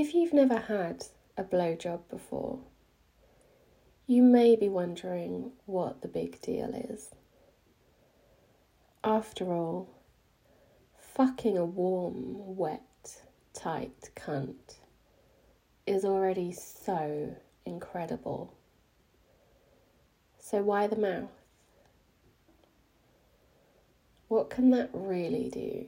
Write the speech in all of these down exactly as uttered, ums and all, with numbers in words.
If you've never had a blowjob before, you may be wondering what the big deal is. After all, fucking a warm, wet, tight cunt is already so incredible. So why the mouth? What can that really do?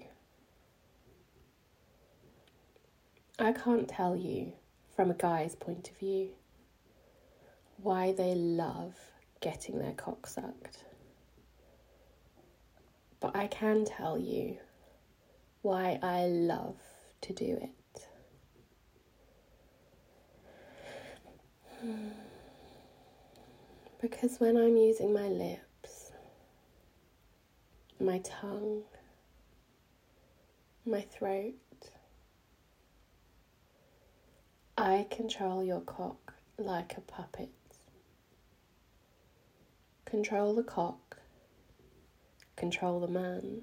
I can't tell you, from a guy's point of view, why they love getting their cock sucked. But I can tell you why I love to do it. Because when I'm using my lips, my tongue, my throat, I control your cock like a puppet. Control the cock, control the man.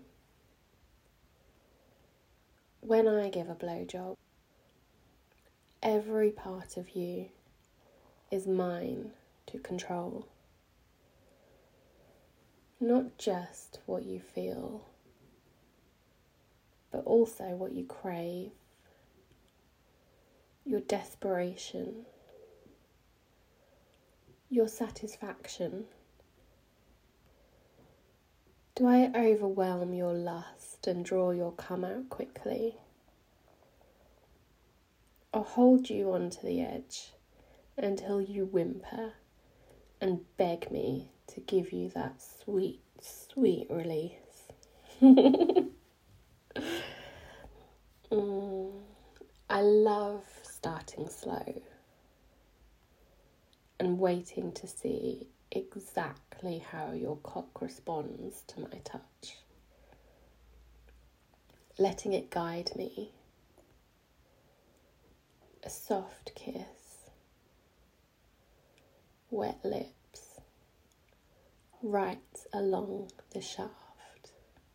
When I give a blowjob, every part of you is mine to control. Not just what you feel, but also what you crave, your desperation, your satisfaction. Do I overwhelm your lust and draw your cum out quickly? Or hold you onto the edge until you whimper and beg me to give you that sweet, sweet release? mm, I love starting slow and waiting to see exactly how your cock responds to my touch. Letting it guide me. A soft kiss. Wet lips. Right along the shaft.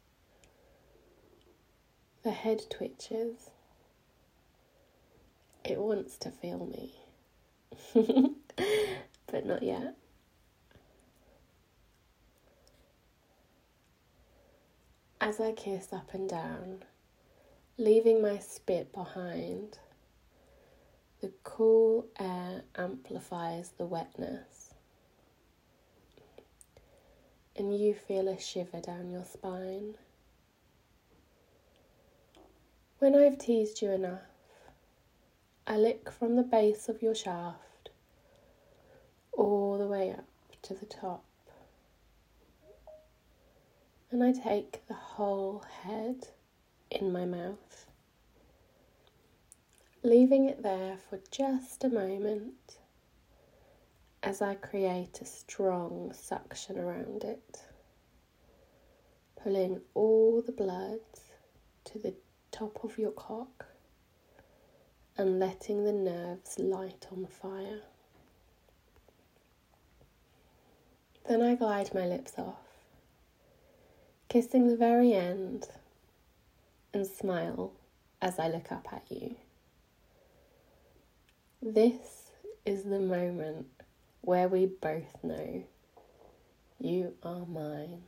The head twitches. It wants to feel me. But not yet. As I kiss up and down, leaving my spit behind, the cool air amplifies the wetness, and you feel a shiver down your spine. When I've teased you enough, I lick from the base of your shaft all the way up to the top. And I take the whole head in my mouth, leaving it there for just a moment as I create a strong suction around it, pulling all the blood to the top of your cock and letting the nerves light on fire. Then I glide my lips off, kissing the very end, and smile as I look up at you. This is the moment where we both know you are mine.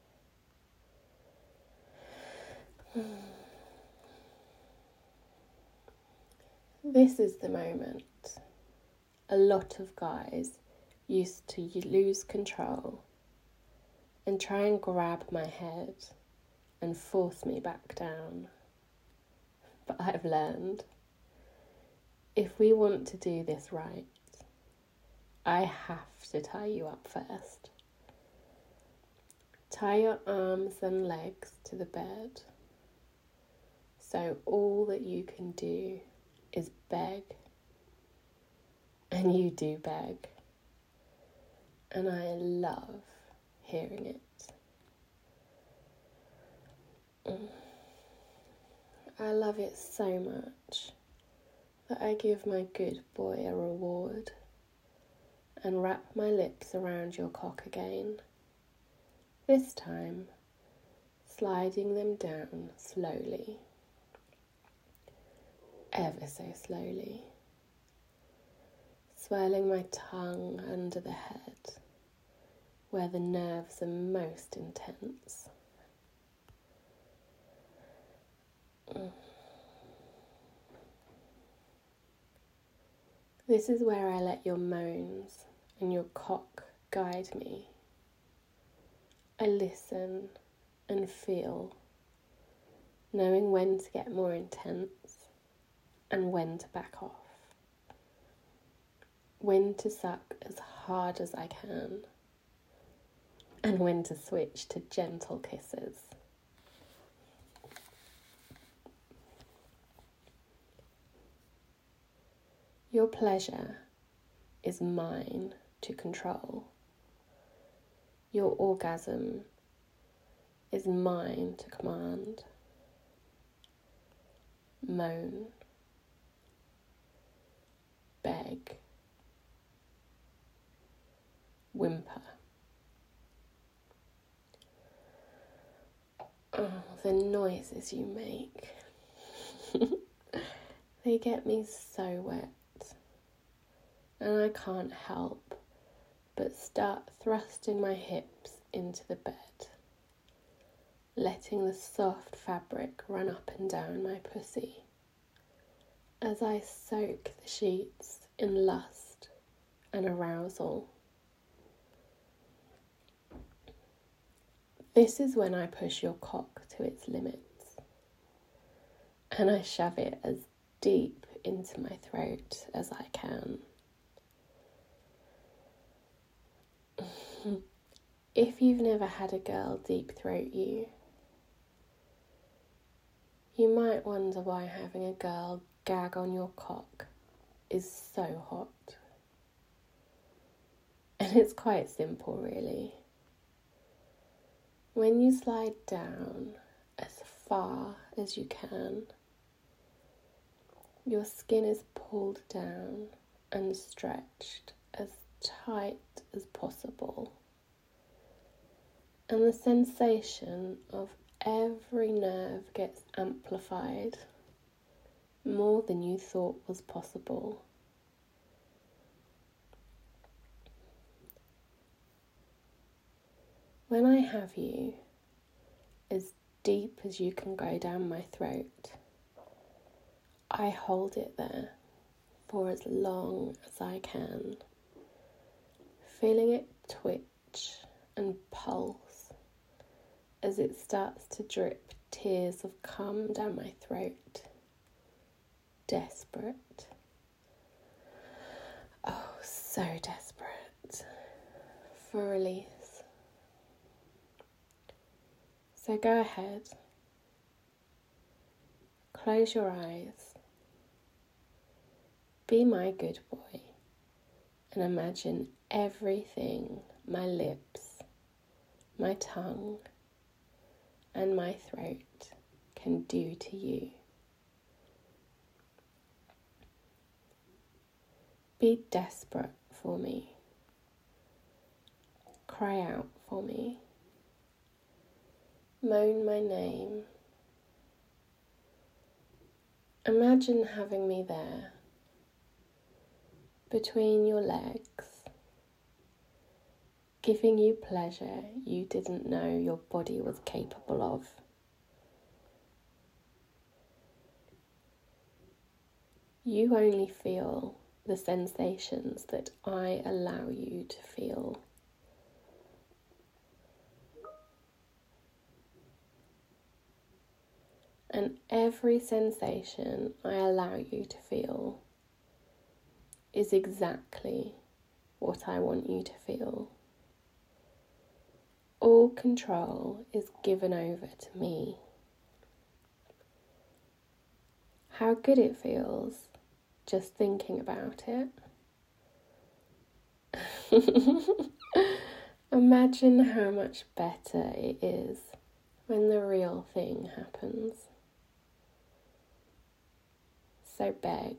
This is the moment a lot of guys used to lose control and try and grab my head and force me back down. But I've learned, if we want to do this right, I have to tie you up first. Tie your arms and legs to the bed, so all that you can do is beg, and you do beg, and I love hearing it. I love it so much that I give my good boy a reward and wrap my lips around your cock again, this time sliding them down slowly. ever so slowly, swirling my tongue under the head where the nerves are most intense. Mm. This is where I let your moans and your cock guide me. I listen and feel, knowing when to get more intense and when to back off. When to suck as hard as I can and when to switch to gentle kisses. Your pleasure is mine to control. Your orgasm is mine to command. Moan, beg, whimper. Oh, the noises you make. They get me so wet. And I can't help but start thrusting my hips into the bed, letting the soft fabric run up and down my pussy as I soak the sheets in lust and arousal. This is when I push your cock to its limits and I shove it as deep into my throat as I can. If you've never had a girl deep throat you, you might wonder why having a girl gag on your cock is so hot. And it's quite simple, really. When you slide down as far as you can, your skin is pulled down and stretched as tight as possible. And the sensation of every nerve gets amplified more than you thought was possible. When I have you as deep as you can go down my throat, I hold it there for as long as I can, feeling it twitch and pulse as it starts to drip tears of cum down my throat, desperate. Oh, so desperate for release. So go ahead, close your eyes, be my good boy, and imagine everything my lips, my tongue, and my throat can do to you. Be desperate for me. Cry out for me. Moan my name. Imagine having me there, between your legs, giving you pleasure you didn't know your body was capable of. You only feel the sensations that I allow you to feel. And every sensation I allow you to feel is exactly what I want you to feel. All control is given over to me. How good it feels just thinking about it. Imagine how much better it is when the real thing happens. So beg.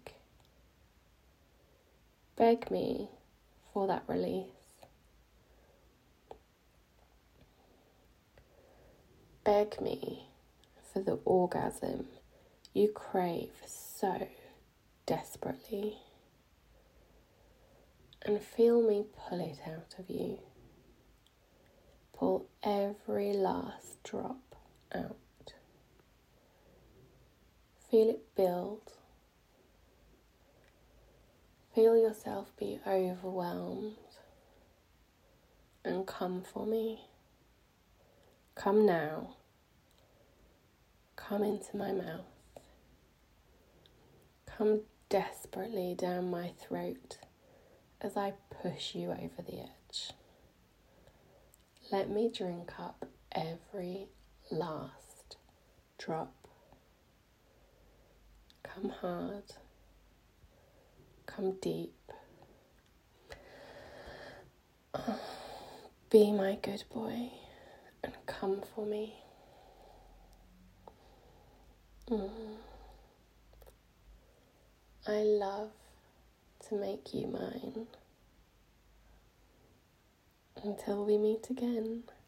Beg me for that release. Beg me for the orgasm you crave so, desperately and feel me pull it out of you. Pull every last drop out. Feel it build. Feel yourself be overwhelmed and come for me. Come now. Come into my mouth. Come desperately down my throat as I push you over the edge. Let me drink up every last drop. Come hard. Come deep. Oh, be my good boy and come for me. Mm. I love to make you mine. Until we meet again.